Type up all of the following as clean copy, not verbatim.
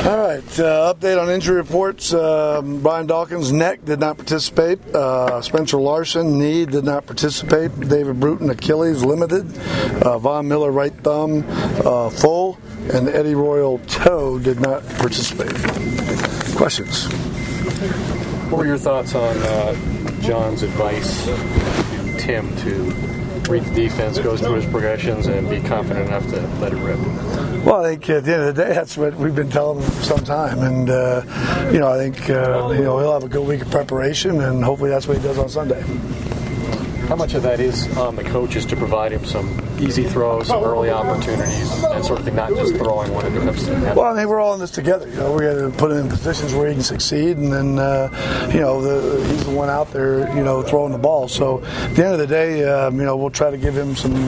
All right, update on injury reports. Brian Dawkins' neck did not participate. Spencer Larson, knee, did not participate. David Bruton, Achilles, limited. Von Miller, right thumb, full. And Eddie Royal, toe, did not participate. Questions? What were your thoughts on John's advice to Tim to read the defense, go through his progressions, and be confident enough to let it rip? Well, I think at the end of the day, that's what we've been telling him for some time. And, I think, he'll have a good week of preparation, and hopefully that's what he does on Sunday. How much of that is on the coaches to provide him some easy throws, some early opportunities, that sort of thing, not just throwing one into him? Well, I think we're all in this together. We're going to put him in positions where he can succeed, and then, he's the one out there, throwing the ball. So at the end of the day, we'll try to give him some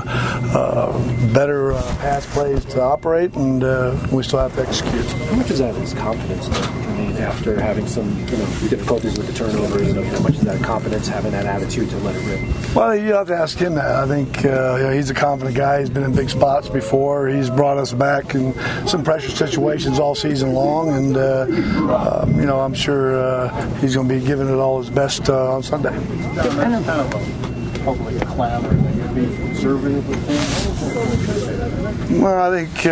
better pass plays to operate, and we still have to execute. How much is that his confidence, after having some difficulties with the turnovers? How much is that confidence, having that attitude to let it rip? Well, you have to ask him that. I think he's a confident guy. He's been in big spots before. He's brought us back in some pressure situations all season long, and I'm sure he's going to be giving it all his best on Sunday. Kind of public clamor that you're being conservative with things? Well, I think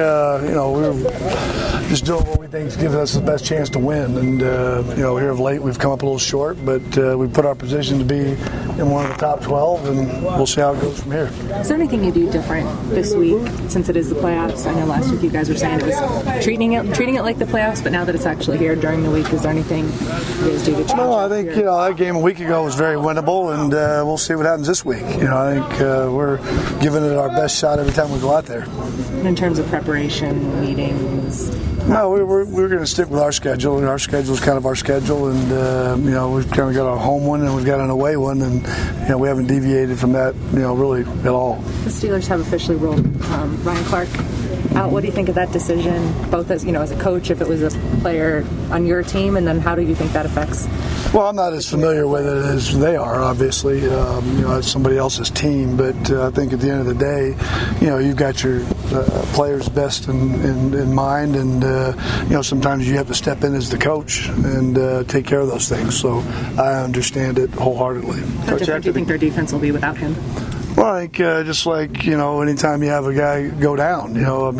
we're just doing what we think is giving us the best chance to win, and here of late we've come up a little short, but we put our position to be in one of the top 12, and we'll see how it goes from here. Is there anything you do different this week since it is the playoffs? I know last week you guys were saying it was treating it like the playoffs, but now that it's actually here during the week, is there anything you guys do to change? No, I think that game a week ago was very winnable, and we'll see what happens this week. I think we're giving it our best shot every time we go out there. In terms of preparation, meetings? No, we're going to stick with our schedule, and our schedule is kind of our schedule, and we've kind of got a home one and we've got an away one, and we haven't deviated from that, really at all. The Steelers have officially ruled Ryan Clark out. What do you think of that decision, both as as a coach, if it was a player on your team, and then how do you think that affects? Well, I'm not as familiar with it as they are, obviously. It's somebody else's team, but I think at the end of the day, you've got your players' best in mind, and sometimes you have to step in as the coach and take care of those things. So I understand it wholehearedly. How different do you think their defense will be without him? Well, I think just like, anytime you have a guy go down,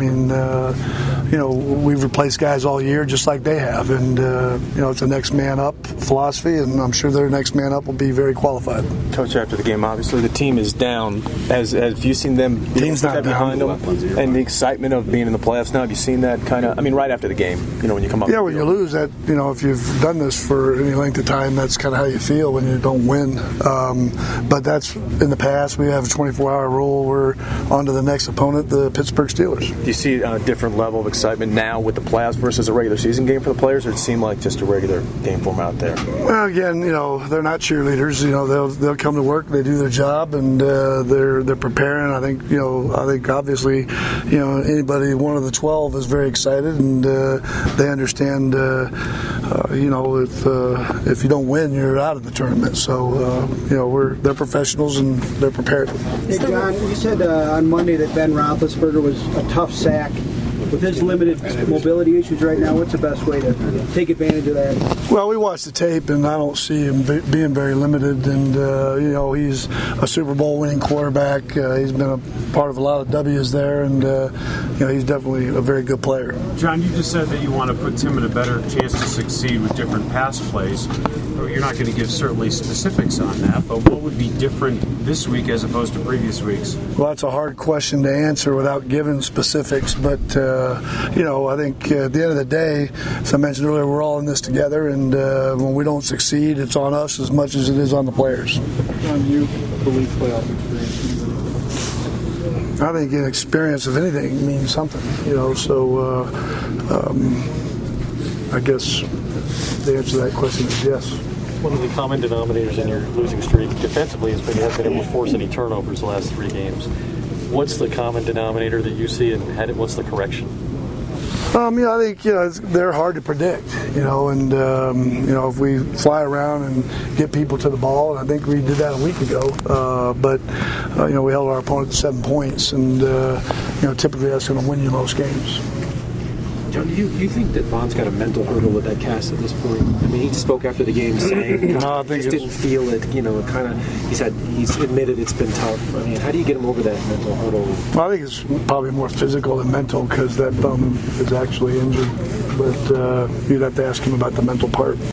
we've replaced guys all year just like they have. And, it's a next man up philosophy, and I'm sure their next man up will be very qualified. Coach, after the game, obviously the team is down. Have you seen them behind them? And the excitement of being in the playoffs now, have you seen that kind of, right after the game, when you come up? Yeah, when you lose that, if you've done this for any length of time, that's kind of how you feel when you don't win. But that's in the past. We have a 24-hour rule. We're on to the next opponent, the Pittsburgh Steelers. Do you see a different level of excitement now with the playoffs versus a regular season game for the players, or it seemed like just a regular game for them out there? Well, again, they're not cheerleaders. They'll come to work, they do their job, and they're preparing. I think obviously, anybody one of the 12 is very excited, and they understand. If you don't win, you're out of the tournament. So they're professionals and they're prepared. Hey John, you said on Monday that Ben Roethlisberger was a tough sack. With his limited mobility issues right now, what's the best way to take advantage of that? Well, we watched the tape, and I don't see him being very limited. And, he's a Super Bowl winning quarterback. He's been a part of a lot of W's there, and, he's definitely a very good player. John, you just said that you want to put Tim in a better chance to succeed with different pass plays. You're not going to give certainly specifics on that, but what would be different this week as opposed to previous weeks? Well, that's a hard question to answer without giving specifics, but I think at the end of the day, as I mentioned earlier, we're all in this together, and when we don't succeed, it's on us as much as it is on the players. John, you believe playoff experience? I think an experience of anything means something, so I guess the answer to that question is yes. One of the common denominators in your losing streak defensively has been you haven't been able to force any turnovers the last 3 games. What's the common denominator that you see, and what's the correction? I think they're hard to predict, and if we fly around and get people to the ball, and I think we did that a week ago, but we held our opponent to 7 points, and typically that's going to win you most games. John, do you think that Vaughn's got a mental hurdle with that cast at this point? I mean, he spoke after the game saying, No, I think just didn't feel it. It kind of. He's admitted it's been tough. I mean, how do you get him over that mental hurdle? Well, I think it's probably more physical than mental because that thumb is actually injured. But you'd have to ask him about the mental part.